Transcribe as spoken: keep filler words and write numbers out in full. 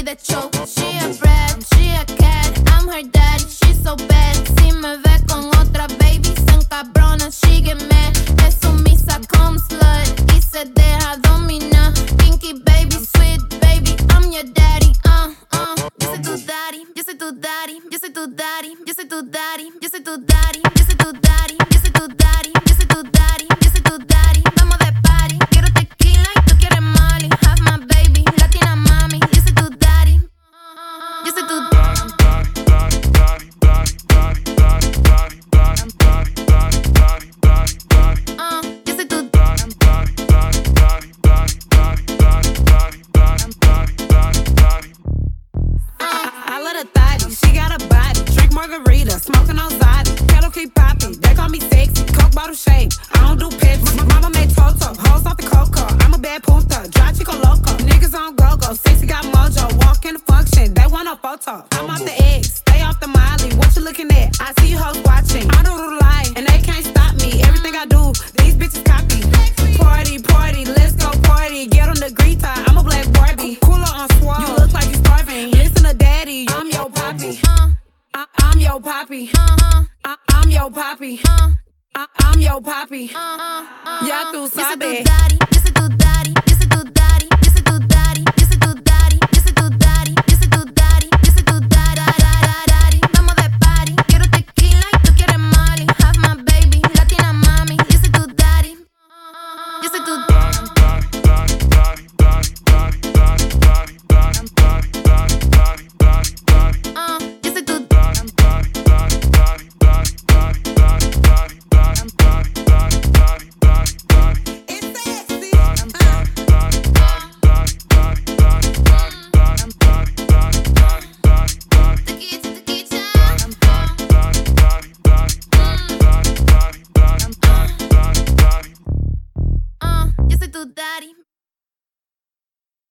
de show. She a brat, she a cat, I'm her daddy, she's so bad. Si me ve con otra baby, se encabrona, she get mad. Es sumisa como slut y se deja dominar. Pinky baby, sweet baby, I'm your daddy. Uh, uh, yo soy tu daddy, yo soy tu daddy, yo soy tu daddy, yo soy tu daddy, yo soy tu daddy, yo soy tu daddy, yo soy tu daddy, yo soy tu daddy, yo soy tu daddy. Vamos de party, quiero tequila y tú quieres Molly. Have my baby, latina mami, yo soy tu daddy, yo soy tu daddy. Margarita, smoking on Zodi, kettle keep popping. They call me sexy, coke bottle shake. I don't do pets. My mama made Toto, hoes off the cocoa. I'm a bad punta, dry chico loco. Niggas on go-go, sexy got mojo. Walk in the function, they want a photo. I'm off the eggs, stay off the Molly. What you looking at? I see you hoes watching. I don't do the lie, and they can't stop me. Everything I do, these bitches copy. Party, party, let's go party. Get on the grita, I'm a black Barbie. Cooler on swole, you look like you starving. Listen to daddy, I'm your poppy. I, I'm your poppy. Uh-huh. I, I'm your poppy. Uh, I, I'm your poppy. Uh-huh. Uh-huh. Ya tú sabes.